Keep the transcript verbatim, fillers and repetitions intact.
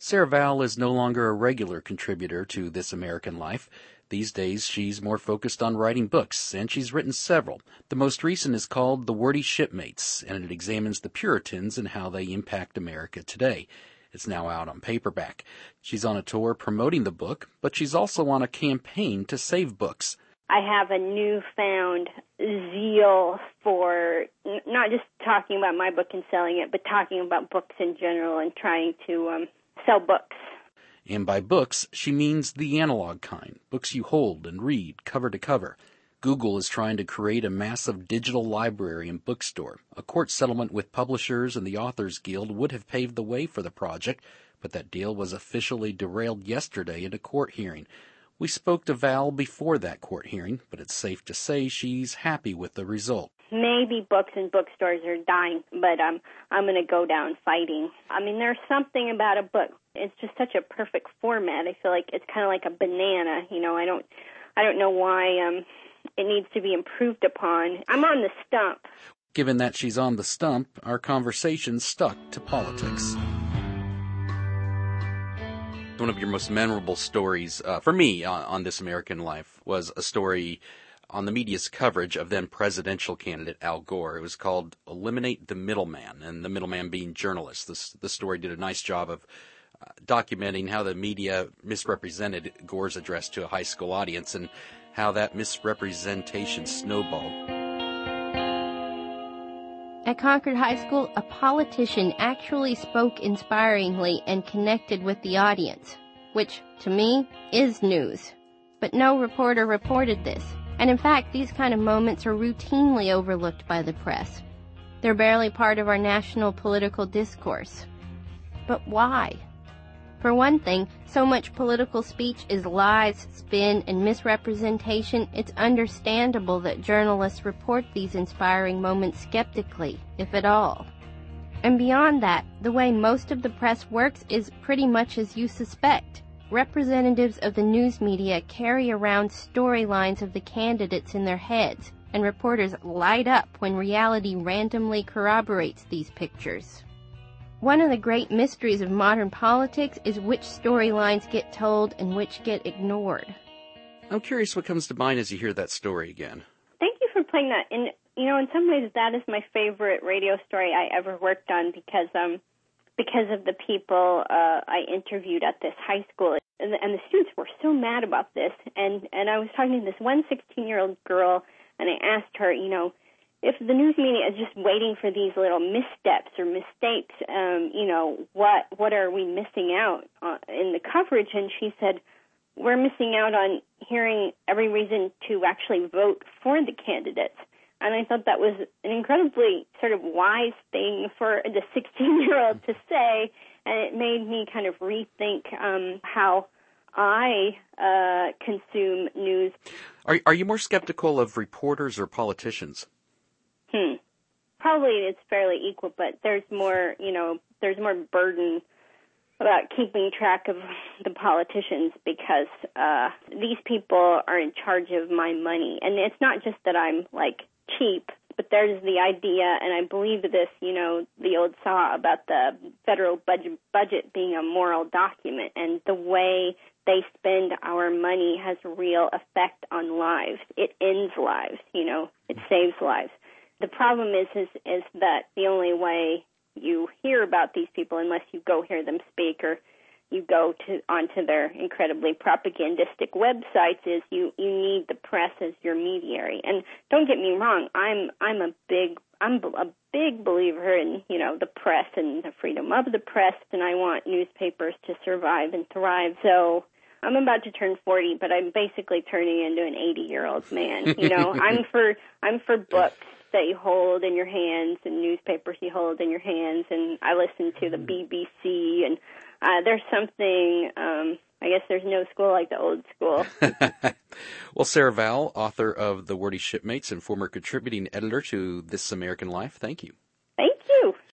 Sarah Vowell is no longer a regular contributor to This American Life. These days, she's more focused on writing books, and she's written several. The most recent is called The Wordy Shipmates, and it examines the Puritans and how they impact America today. It's now out on paperback. She's on a tour promoting the book, but she's also on a campaign to save books. I have a newfound zeal for n- not just talking about my book and selling it, but talking about books in general and trying to um, sell books. And by books, she means the analog kind, books you hold and read cover to cover. Google is trying to create a massive digital library and bookstore. A court settlement with publishers and the Authors Guild would have paved the way for the project, but that deal was officially derailed yesterday in a court hearing. We spoke to Val before that court hearing, but it's safe to say she's happy with the result. Maybe books and bookstores are dying, but um, I'm going to go down fighting. I mean, there's something about a book. It's just such a perfect format. I feel like it's kind of like a banana. You know, I don't, I don't know why um, it needs to be improved upon. I'm on the stump. Given that she's on the stump, our conversation stuck to politics. One of your most memorable stories, uh, for me, on, on This American Life, was a story on the media's coverage of then presidential candidate Al Gore. It was called Eliminate the Middleman, and the middleman being journalists. This, the story did a nice job of uh, documenting how the media misrepresented Gore's address to a high school audience and how that misrepresentation snowballed. At Concord High School, a politician actually spoke inspiringly and connected with the audience, which, to me, is news. But no reporter reported this. And in fact, these kind of moments are routinely overlooked by the press. They're barely part of our national political discourse. But why? For one thing, so much political speech is lies, spin, and misrepresentation, it's understandable that journalists report these inspiring moments skeptically, if at all. And beyond that, the way most of the press works is pretty much as you suspect. Representatives of the news media carry around storylines of the candidates in their heads, and reporters light up when reality randomly corroborates these pictures. One of the great mysteries of modern politics is which storylines get told and which get ignored. I'm curious what comes to mind as you hear that story again. Thank you for playing that. And, you know, in some ways that is my favorite radio story I ever worked on because um, because of the people uh, I interviewed at this high school. And the, and the students were so mad about this. And, and I was talking to this one sixteen-year-old girl, and I asked her, you know, if the news media is just waiting for these little missteps or mistakes, um, you know, what what are we missing out on in the coverage? And she said, we're missing out on hearing every reason to actually vote for the candidates. And I thought that was an incredibly sort of wise thing for the sixteen-year-old to say, and it made me kind of rethink um, how I uh, consume news. Are, are you more skeptical of reporters or politicians? Hmm. Probably it's fairly equal, but there's more, you know, there's more burden about keeping track of the politicians because uh, these people are in charge of my money. And it's not just that I'm, like, cheap, but there's the idea, and I believe this, you know, the old saw about the federal budget, budget being a moral document, and the way they spend our money has real effect on lives. It ends lives, you know, it saves lives. The problem is, is is that the only way you hear about these people, unless you go hear them speak or you go to onto their incredibly propagandistic websites, is you, you need the press as your mediary. And don't get me wrong, I'm I'm a big I'm a big believer in, you know, the press and the freedom of the press, and I want newspapers to survive and thrive. So I'm about to turn forty, but I'm basically turning into an eighty-year-old man. You know, I'm for I'm for books that you hold in your hands and newspapers you hold in your hands, and I listen to the B B C, and uh, there's something, um, I guess there's no school like the old school. Well, Sarah Vowell, author of The Wordy Shipmates and former contributing editor to This American Life, thank you.